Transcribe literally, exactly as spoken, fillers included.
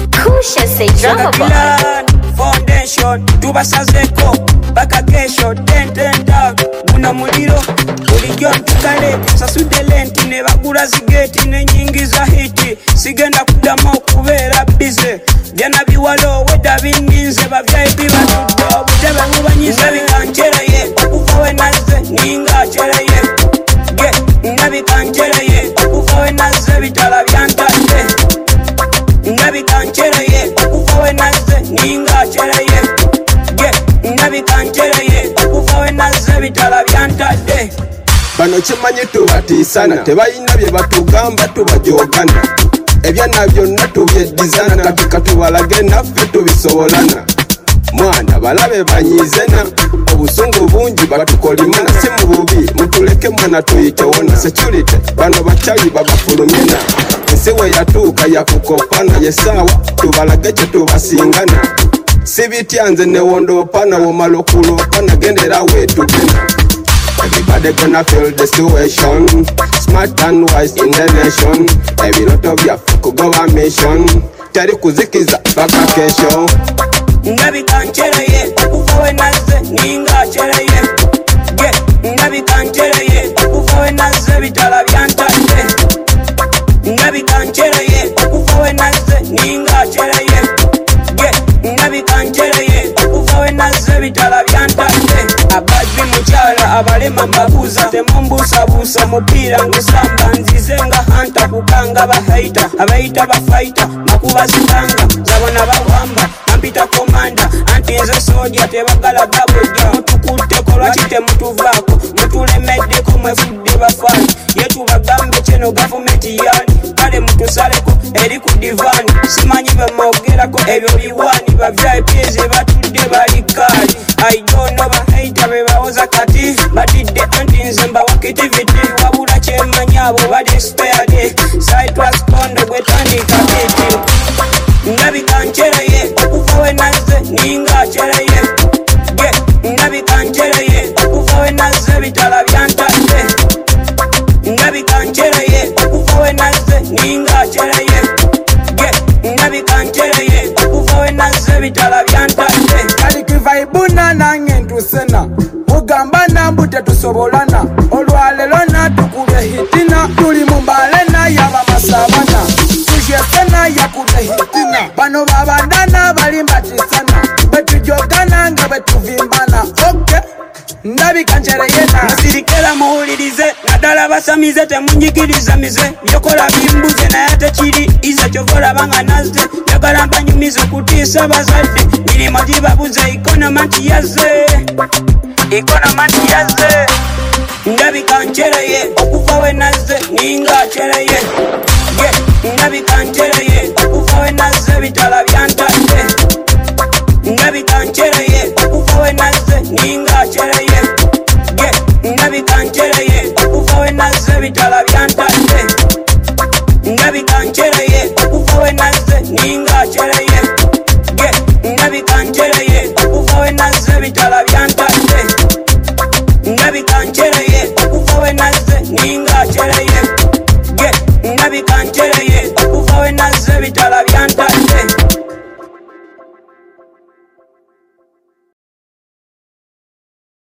Kusha say drama boy foundation tubasazeko baka kesho ten ten down muna muliro bulijjo tukale sasude lenti ne bagula zigeti ne nyingi za hiti sigenda kudama okubeera bize byana biwalo weda binginze ba V I P batuddo budebe mubanyize bikanchereye okuva we naze ninga chereye ge nabi kanchereye okuva we naze bitala byantadde nabi kanchereye okuva we naze ninga chereye ge nabi kanchereye okuva we naze bitala byantadde bano kimanyi tubatiisana tebalina bye batugamba tubajogana ebyana byonna tubyedizana kati katubalage naffe tubisobolana mwana balabe banyizena obusungu bungi batukolimana si mu bubi mutuleke mwana tuyitewona security bano bakyali babafulumyena ensi we yatuuka yakukopana yesaawa tubalage kye tubasingana si bitya nze newondoopana womala okuloopana gendera weetugena. Everybody gonna feel the situation. Smart and wise in the nation. Every lot of ya fuck go on mission. Teri kuzikiza baka kesho. Nabi kanchereye okuva we naze ninga chereye. Ge nabi kanchereye okuva we naze bitala byantadde. Nabi kanchereye okuva we naze ninga chereye. Ge nabi kanchereye okuva we naze bitala byantadde. Abajbi mukyala abalema mbabuuza temumbuusabuusa mupiira ngusamba nzize nga hanta kukanga bahaita abayita bafaita makuba zitanga zabona bawamba ampita komanda anti nze soja tebagala gabwejja mutukutteko lwaki temutuvaako mutulemeddeko mwefudde bafaani yetubagambe kyeno gavumenti yani kale mutusaleko eri ku divaani simanyi bemwogerako ebyo biwaani ba V I P ze batudde bali kaali I don't know bahaita bebawoza kati batidde anti nze mbawakitiviti wabula kyemanyi abo bali spared side was kondo gwetandika kiti nabi kanchereye okuva we naze ninga chereye ge nabi kanchereye okuva we naze bitala byantadde nabi kanchereye okuva we naze ninga chereye ge nabi kanchereye okuva we naze bitala byantadde alikivaibuna nange ntusena mugamba nambu tetusobolana olwalero natukubye hitina tuli mumbalena yaba masabana tusyesena yakubye hitina bano babandana balimbatisana betujogana nga betuvimbana oke ndabi kanchereyena musirikela muwulirize naddala basamize temunyigiriza mize byokola bimbuze naye ate kiri ize kyovola banga nazze njagala mbanyumize okutiisa bazadde mirimo gibabuze ikonomanti yazze ikonomanti yazze ndabi kanchereye okuva we nazze ninga chereye ge ndabi kanchereye okuva we nazze bitala byantadde ndabi kanchereye okuva we nazze ninga chereye ge ndabi kanchereye okuva we nazze bitala byantadde